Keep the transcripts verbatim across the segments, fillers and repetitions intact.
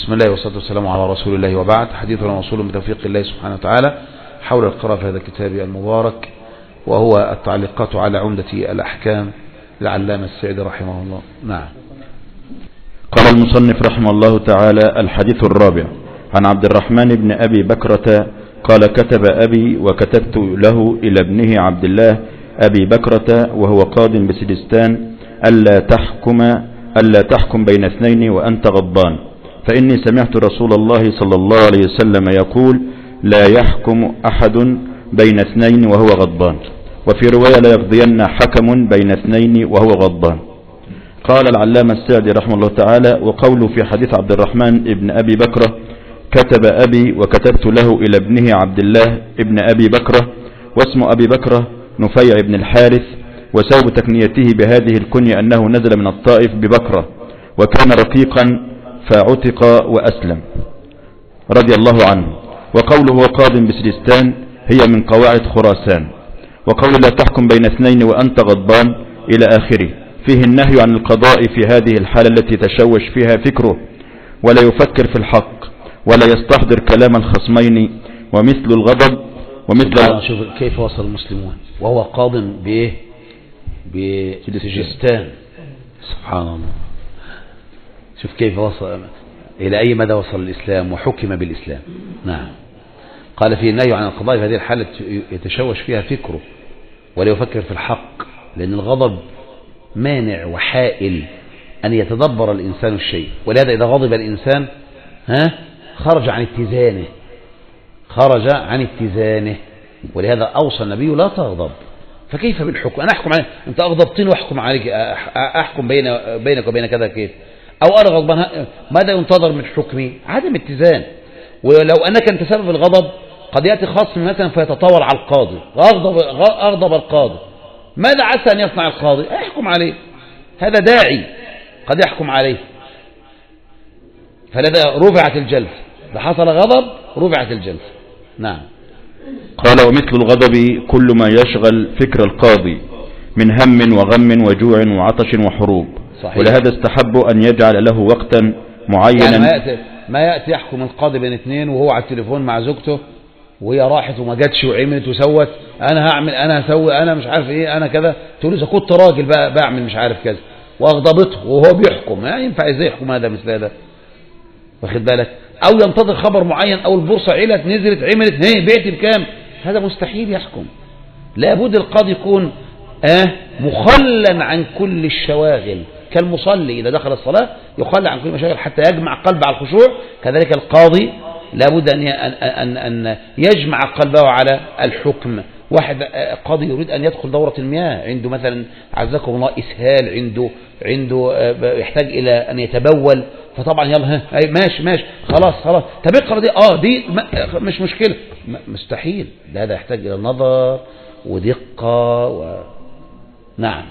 بسم الله والصلاة والسلام على رسول الله وبعد. حديثنا موصول بتوفيق الله سبحانه وتعالى حول القراءة في هذا الكتاب المبارك، وهو التعليقات على عمدة الأحكام للعلامة السعدي رحمه الله. نعم. قال المصنف رحمه الله تعالى: الحديث الرابع عن عبد الرحمن بن أبي بكرة قال: كتب أبي وكتبت له إلى ابنه عبد الله أبي بكرة وهو قاض بسجستان ألا تحكم ألا تحكم بين اثنين وأنت غضبان، فإني سمعت رسول الله صلى الله عليه وسلم يقول: لا يحكم أحد بين اثنين وهو غضبان، وفي رواية: لا يقضين حكم بين اثنين وهو غضبان. قال العلامة السعدي رحمه الله تعالى: وقوله في حديث عبد الرحمن ابن أبي بكرة: كتب أبي وكتبت له إلى ابنه عبد الله ابن أبي بكرة، واسم أبي بكرة نفيع بن الحارث، وسبب تكنيته بهذه الكنية أنه نزل من الطائف ببكرة وكان رقيقا فعتق وأسلم رضي الله عنه. وقوله وقاض بسجستان هي من قواعد خراسان. وقول لا تحكم بين اثنين وأنت غضبان إلى آخره فيه النهي عن القضاء في هذه الحالة التي تشوش فيها فكره ولا يفكر في الحق ولا يستحضر كلام الخصمين، ومثل الغضب ومثل شوف كيف وصل المسلمون وهو قاض بإيه؟ بسجستان. سبحان الله. شوف كيف وصل إلى أي مدى وصل الإسلام وحكم بالإسلام. نعم. قال فيه النهي عن القضاء في هذه الحالة يتشوش فيها فكره ولا يفكر في الحق، لأن الغضب مانع وحائل أن يتدبر الإنسان الشيء، ولهذا إذا غضب الإنسان ها خرج عن اتزانه خرج عن اتزانه ولهذا أوصى النبي: لا تغضب. فكيف بالحكم؟ أنا أحكم عليك، أنت أغضبتني وأحكم عليك، أحكم بين بينك وبين كذا كيف؟ أو أنا غضبان، ماذا ينتظر من حكمي؟ عدم اتزان. ولو أنك أنت سبب الغضب قد يأتي خصم مثلا فيتطاول على القاضي، أغضب, أغضب القاضي، ماذا عسى أن يصنع القاضي؟ يحكم عليه، هذا داعي قد يحكم عليه، فلذا رفعت الجلسة، ده حصل غضب رفعت الجلسة. نعم. قال: ومثل الغضب كل ما يشغل فكر القاضي من هم وغم وجوع وعطش وحروب. صحيح. ولهذا استحبوا أن يجعل له وقتا معينا. يعني ما يأتي, ما يأتي يحكم القاضي بين اثنين وهو على التليفون مع زوجته وهي راحت وما جاتش وعملت وسوت، أنا هعمل أنا هسوي أنا مش عارف إيه أنا كذا، تقول إذا كنت راجل بقى بعمل مش عارف كذا، وأغضبته وهو بيحكم. ما ينفع إزاي يحكم هذا مثل هذا؟ واخد بالك؟ أو ينتظر خبر معين، أو البورصة علت نزلت عملت هي بعت بكام، هذا مستحيل يحكم. لابد القاضي يكون آه مخلا عن كل الشواغل، كالمصلي إذا دخل الصلاة يخلى عن كل المشاغل حتى يجمع قلبه على الخشوع، كذلك القاضي لابد أن أن أن يجمع قلبه على الحكم. واحد قاضي يريد أن يدخل دورة المياه، عنده مثلا عزكم الله إسهال، عنده عنده يحتاج إلى أن يتبول، فطبعا يلا ماشي ماشي خلاص خلاص طب اقرا دي اه دي مش مشكلة، مستحيل. هذا يحتاج إلى نظر ودقة و... نعم.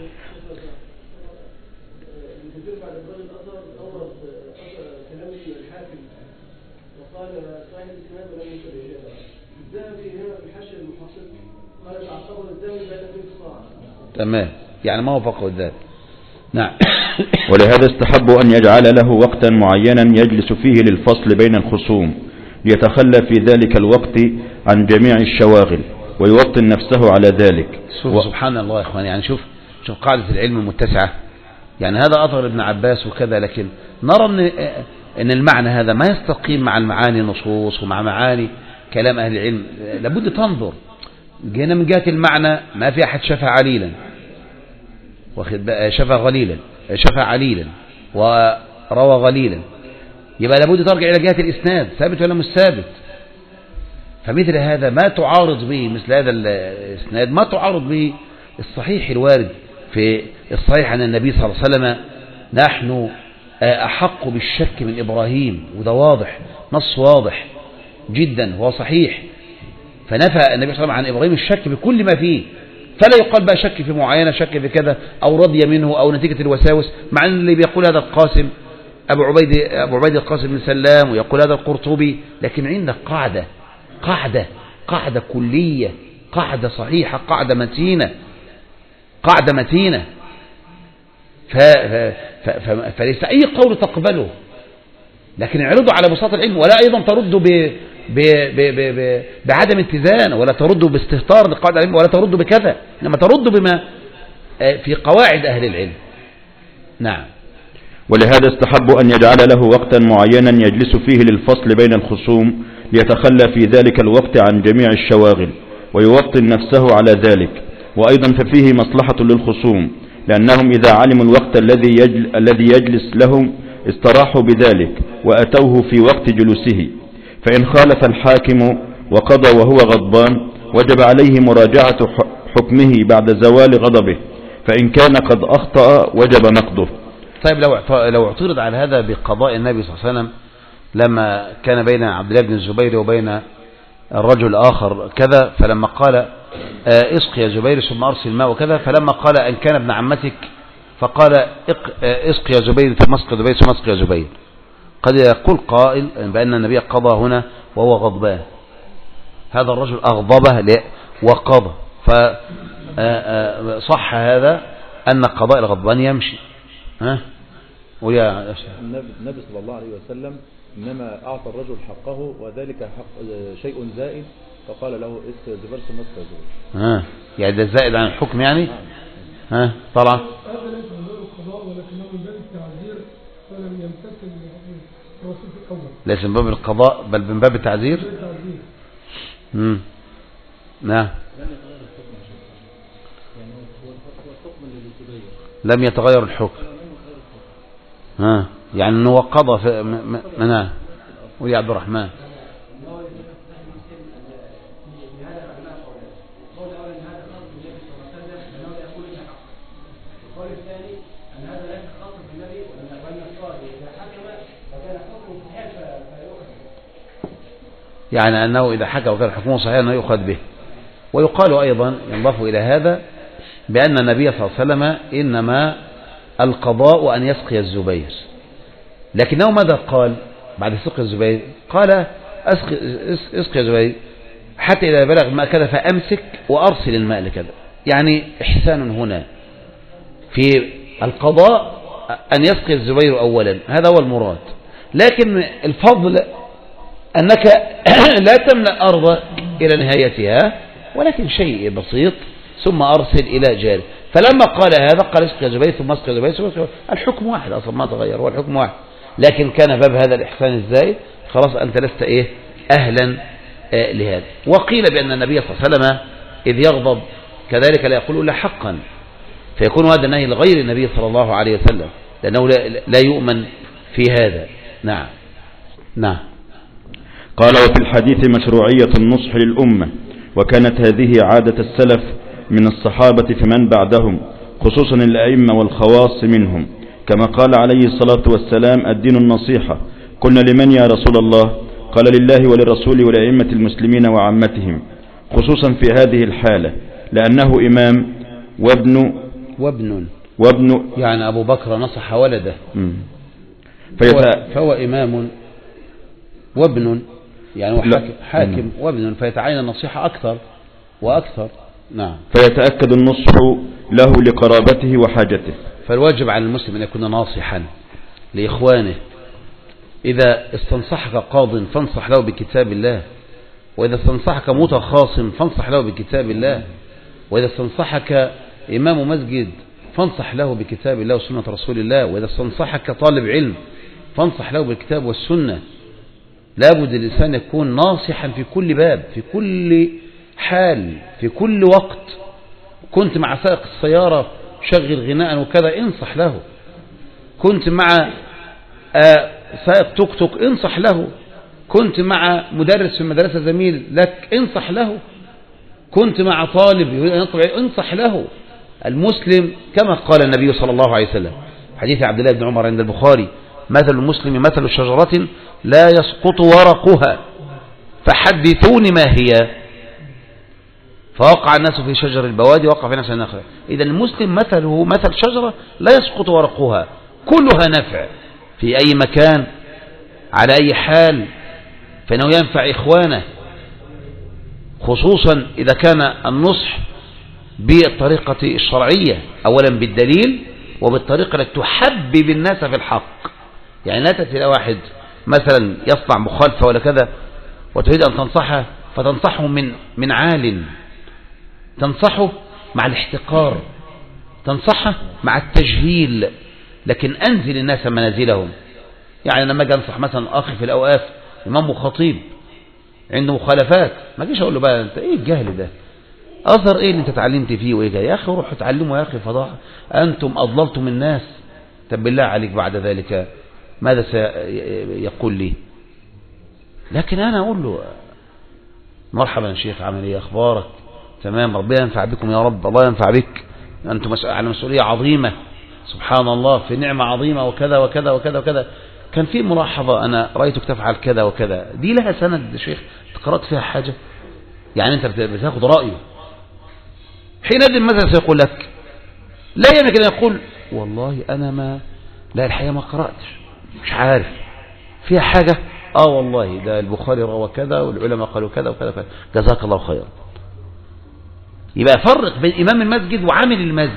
تمام، يعني ما وفقه الذات. نعم. ولهذا استحبوا أن يجعل له وقتا معينا يجلس فيه للفصل بين الخصوم، ليتخلى في ذلك الوقت عن جميع الشواغل ويوطن نفسه على ذلك. و... سبحان الله يا إخواني. يعني شوف شوف قاعدة العلم المتسعة. يعني هذا أثر ابن عباس وكذا، لكن نرى أن أن المعنى هذا ما يستقيم مع المعاني النصوص ومع معاني كلام أهل العلم. لابد تنظر. جينا من جهة المعنى ما في أحد شفع عليلا واخد بقى، شفع غليلا شفع عليلا وروى غليلا، يبقى لابد ترجع إلى جهة الإسناد، ثابت ولا مش ثابت. فمثل هذا ما تعارض به مثل هذا الإسناد ما تعارض به الصحيح الوارد في الصحيح عن النبي صلى الله عليه وسلم: نحن أحق بالشك من إبراهيم. وده واضح، نص واضح جدا هو صحيح. فنفى النبي صلى الله عليه وسلم عن إبراهيم الشك بكل ما فيه، فلا يقال بقى شك في معينة، شك في كذا، أو رضي منه، أو نتيجة الوساوس. مع أن اللي بيقول هذا القاسم أبو عبيد أبو عبيد القاسم بن سلام، ويقول هذا القرطبي، لكن عندك قاعدة قاعدة قاعدة كلية، قاعدة صحيحة، قاعدة متينة قاعدة متينة ف... ف... ف... فليس أي قول تقبله لكن اعرضوا على بساط العلم، ولا أيضا تردوا ب ب ب ب ب بعدم اتزان، ولا تردوا باستهتار لقواعد العلم، ولا تردوا بكذا، إنما تردوا بما في قواعد أهل العلم. نعم. ولهذا استحب أن يجعل له وقتا معينا يجلس فيه للفصل بين الخصوم، ليتخلى في ذلك الوقت عن جميع الشواغل ويوطن نفسه على ذلك. وأيضا ففيه مصلحة للخصوم، لأنهم إذا علموا الوقت الذي يجل الذي يجلس لهم استراحوا بذلك وأتوه في وقت جلوسه. فإن خالف الحاكم وقضى وهو غضبان وجب عليه مراجعة حكمه بعد زوال غضبه، فإن كان قد أخطأ وجب نقضه. طيب لو لو اعترض على هذا بقضاء النبي صلى الله عليه وسلم لما كان بين عبد الله بن الزبير وبين الرجل الآخر كذا، فلما قال اسق يا زبير ثم أرسل الماء وكذا، فلما قال أن كان ابن عمتك فقال اسق يا زبير ثم اسق يا زبير ثم اسق يا زبير، قد يقول قائل بأن النبي قضى هنا وهو غضبان، هذا الرجل أغضبه وقضى، فصح هذا أن قضاء الغضبان يمشي. ها ويا النبي صلى الله عليه وسلم إنما أعطى الرجل حقه وذلك حق شيء زائد، فقال له اسق يا زبير ثم اسق يا زبير. ها يعني ده زائد عن الحكم يعني. ها طبعا هذا ليس من باب القضاء ولكنه من باب التعذير، فلم يمتثل الرسول الأول. ليس من باب القضاء بل من باب التعذير. امم نعم. لم يتغير الحكم. ها يعني انه قضى في مناه. ويا عبد الرحمن. يعني أنه إذا حكى وكان حكمه صحيح أنه يؤخذ به. ويقال أيضا ينضاف إلى هذا بأن النبي صلى الله عليه وسلم إنما القضاء أن يسقي الزبير، لكنه ماذا قال بعد سقي الزبير؟ قال اسقي الزبير حتى إذا بلغ ما كذا فأمسك وأرسل الماء لكذا. يعني إحسان هنا في القضاء أن يسقي الزبير أولا، هذا هو المراد، لكن الفضل أنك لا تملأ أرضك إلى نهايتها ولكن شيء بسيط ثم أرسل إلى جاري. فلما قال هذا قال اسقي زبير ثم اسقي زبير ثم اسقي، الحكم واحد أصلا ما تغير، هو الحكم واحد، لكن كان باب هذا الإحسان الزائد خلاص أنت لست إيه أهلا آه لهذا. وقيل بأن النبي صلى الله عليه وسلم إذ يغضب كذلك لا يقول إلا حقا، فيكون هذا نهي لغير النبي صلى الله عليه وسلم لأنه لا يؤمن في هذا. نعم نعم. قال وفي الحديث مشروعية النصح للأمة، وكانت هذه عادة السلف من الصحابة فمن بعدهم خصوصا الأئمة والخواص منهم، كما قال عليه الصلاة والسلام الدين النصيحة. قلنا لمن يا رسول الله؟ قال لله وللرسول ولأئمة المسلمين وعامتهم، خصوصا في هذه الحالة لأنه إمام وابن وابن وابن يعني أبو بكر نصح ولده فيت... فهو إمام وابن يعني حاكم, حاكم وابن، فيتعين النصيحة أكثر وأكثر. نعم. فيتأكد النصح له لقرابته وحاجته. فالواجب على المسلم أن يكون ناصحا لإخوانه. إذا استنصحك قاض فانصح له بكتاب الله، وإذا استنصحك متخاصم فانصح له بكتاب الله، وإذا استنصحك إمام مسجد فانصح له بكتاب الله وسنة رسول الله، وإذا استنصحك طالب علم فانصح له بالكتاب والسنة. لابد الإنسان يكون ناصحا في كل باب، في كل حال، في كل وقت. كنت مع سائق السيارة شغل غناء وكذا انصح له، كنت مع سائق توك توك انصح له، كنت مع مدرس في المدرسة زميل لك انصح له، كنت مع طالب يريد أن يطلع انصح له. المسلم كما قال النبي صلى الله عليه وسلم حديث عبد الله بن عمر عند البخاري: مثل المسلم مثل شجرة لا يسقط ورقها فحدثوني ما هي، فوقع الناس في شجر البوادي وقع في نفس النخلة. إذا المسلم مثله مثل شجرة لا يسقط ورقها، كلها نفع في أي مكان على أي حال، فإنه ينفع إخوانه، خصوصا إذا كان النصح بالطريقة الشرعية، أولا بالدليل وبالطريقة التي تحبب الناس في الحق. يعني لا تأتي إلى واحد مثلا يصنع مخالفة ولا كذا وتريد أن تنصحه فتنصحه من من عال، تنصحه مع الاحتقار، تنصحه مع التجهيل، لكن أنزل الناس منازلهم. يعني لما أجي أنصح مثلا أخي في الأوقاف إمام وخطيب عنده مخالفات، ما جيش أقول له بقى أنت إيه الجهل ده، أظهر إيه اللي أنت اتعلمت فيه وإيه جاي، يا أخي روحوا اتعلموا يا أخي فضاحة، أنتم أضللتم الناس. طب بالله عليك بعد ذلك ماذا سيقول لي؟ لكن أنا أقول له مرحبا يا شيخ، عامل إيه، أخبارك تمام، ربنا ينفع بكم يا رب، الله ينفع بك، أنتم على مسؤولية عظيمة، سبحان الله في نعمة عظيمة وكذا وكذا وكذا وكذا. كان في ملاحظة أنا رأيتك تفعل كذا وكذا، دي لها سند يا شيخ قرأت فيها حاجة؟ يعني أنت بتاخد رأيه. حينئذ مثلا سيقول لك لا يمكن أن يقول والله أنا ما لا الحقيقة ما قرأتش مش عارف فيها حاجة، آه والله ده البخاري روى كذا والعلماء قالوا كذا وكذا وكذا، جزاك الله خيرا. يبقى فرق بين إمام المسجد وعامل المسجد.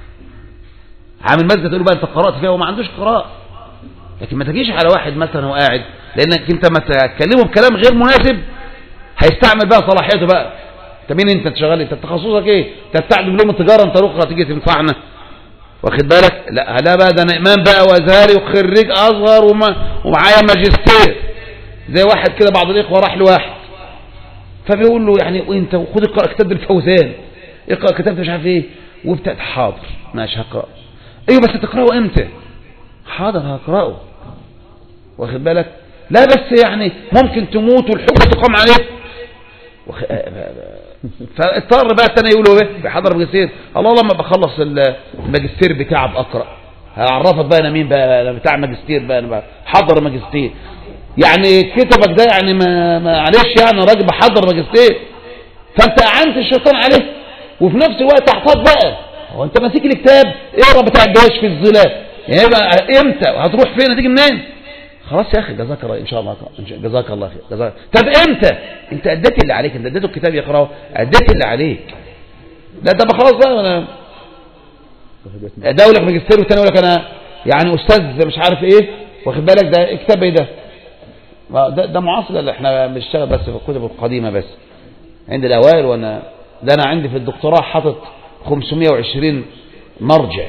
عامل المسجد تقول بقى أنت قرأت فيها وما عندوش قراءة، لكن ما تجيش على واحد مثلا هو قاعد، لأنك أنت ما تكلمه بكلام غير مناسب هيستعمل بقى صلاحيته بقى. أنت مين أنت شغال، أنت تخصصك إيه، أنت بتاع دبلوم التجارة، أنت رخرة تيجي تنفعنا واخد بالك؟ لا لا بقى ده أنا إمام بقى وأزهري وخريج أصغر وما ومعايا ماجستير. زي واحد كده بعض الإخوة راح لواحد فبيقول له يعني وأنت خد اقرأ كتاب الفوزان، اقرأ كتاب مش عارف إيه وبتاع، حاضر ماشي هقرأ. أيوه بس تقرأه إمتى؟ حاضر هقرأه واخد بالك؟ لا بس يعني ممكن تموت والحكم تقام عليك. وخ... فاضطر بقى التاني يقولوا ايه بحضر ماجستير، الله لما بخلص الماجستير بتاعي بقرأ هعرفك بقى انا مين بقى، انا بتاع ماجستير بقى، انا بقى حضر ماجستير. يعني كتبك ده يعني ما معلش يعني راجل بحضر ماجستير، فانت اعنت الشيطان عليه وفي نفس الوقت تحتاط بقى. هو انت ماسك الكتاب اقرا بتاع الجواز في الظلال، يعني بقى امتى هتروح فين هتيجي منين؟ خلاص يا اخي جزاك الله ان شاء الله، جزاك الله خير جزاك. طب امتى انت اديت اللي عليك، انت اديته الكتاب يقراه، اديت اللي عليك. لا طب خلاص بقى انا اداولك ماجستير والثاني يقول لك انا يعني استاذ مش عارف ايه واخد بالك، ده كتاب ايه ده؟ ده, ده معاصر اللي احنا بنشتغل بس في الكتب القديمه بس عند الاوائل، وانا ده انا عندي في الدكتوراه حاطط خمسمائة وعشرين مرجع.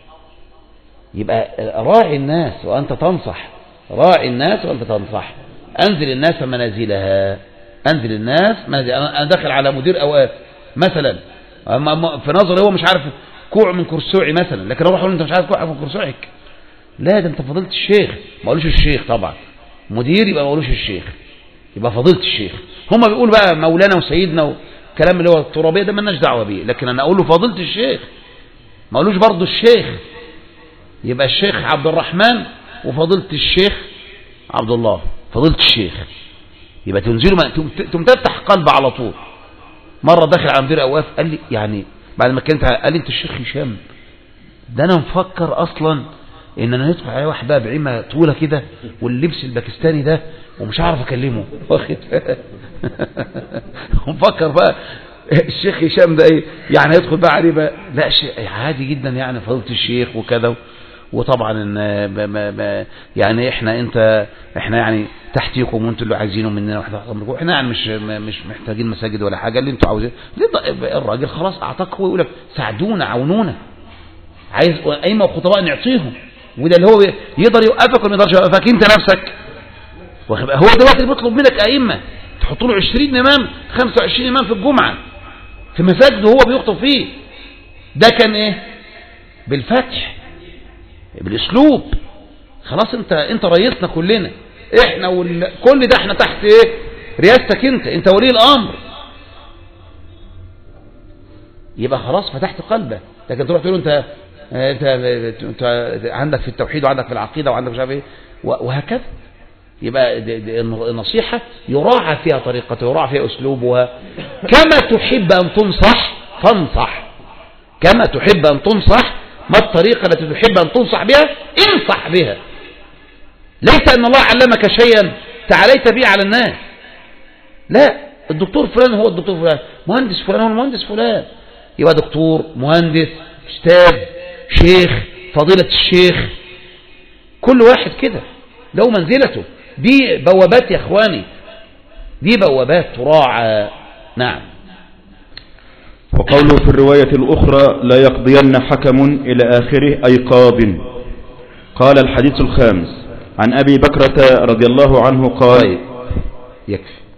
يبقى راعي الناس وانت تنصح، راعي الناس وانت تنصح. انزل الناس منازلها، انزل الناس منازل. انا داخل على مدير اوقاف مثلا في نظري هو مش عارف كوع من كرسوعي مثلا، لكن اروح اقول انت مش عارف كوع من كرسوعك، لا ده انت فضيلة الشيخ، ما اقولوش الشيخ طبعا، مدير يبقى ما اقولوش الشيخ، يبقى فضيلة الشيخ. هم بيقولوا بقى مولانا وسيدنا والكلام اللي هو الترابيه ده مالناش دعوه بيه، لكن انا اقول له فضيلة الشيخ، ما اقولوش برضه الشيخ. يبقى الشيخ عبد الرحمن وفضيلة الشيخ عبد الله، فضيلة الشيخ. يبقى تنزلوا تم تفتح قلب على طول. مرة داخل على مدير أوقاف قال لي يعني بعد ما كنت قال لي انت الشيخ هشام ده انا مفكر اصلا ان انا ندخل عليه واحد بقى بعيمة طولة كده واللبس الباكستاني ده ومش عارف اكلمه واخد مفكر بقى الشيخ هشام ده ايه يعني يدخل بقى عليه بقى، لا شيء عادي جدا يعني فضيلة الشيخ وكذا. وطبعا ما ما ما يعني احنا انت احنا يعني تحتيكم وانتوا اللي عايزينه مننا واحنا احنا يعني مش مش محتاجين مساجد ولا حاجه، اللي انتوا عاوزين. الراجل خلاص اعطاك هو يقول لك ساعدونا عاونونا، عايز ائمه وخطباء نعطيهم، وده اللي هو يقدر يوقفك ولا ما يقدرش يوقفك انت نفسك. هو دلوقتي بيطلب منك ائمه تحط له عشرين امام خمسة وعشرين امام في الجمعه في مساجد وهو بيخطب فيه. ده كان ايه؟ بالفتح بالاسلوب. خلاص انت انت رئيسنا كلنا، احنا وال... كل ده احنا تحت ايه؟ رياستك انت انت ولي الامر. يبقى خلاص فتحت قلبه. لكن تروح تقول انت انت, انت عندك في التوحيد وعندك في العقيده وعندك مش عارف ايه وهكذا. يبقى دي دي النصيحه يراعى فيها طريقته يراعى فيها اسلوبها. كما تحب ان تنصح فانصح، كما تحب ان تنصح. ما الطريقة التي تحب أن تنصح بها؟ انصح بها. ليس أن الله علمك شيئا تعاليت به على الناس، لا. الدكتور فلان هو الدكتور فلان، مهندس فلان هو المهندس فلان. يبقى دكتور مهندس أستاذ شيخ فضيلة الشيخ، كل واحد كده له منزلته. دي بوابات يا اخواني، دي بوابات تراعى. نعم. وقوله في الرواية الأخرى لا يقضين حكم إلى آخره أي قاض. قال الحديث الخامس عن أبي بكرة رضي الله عنه قال. يكفي.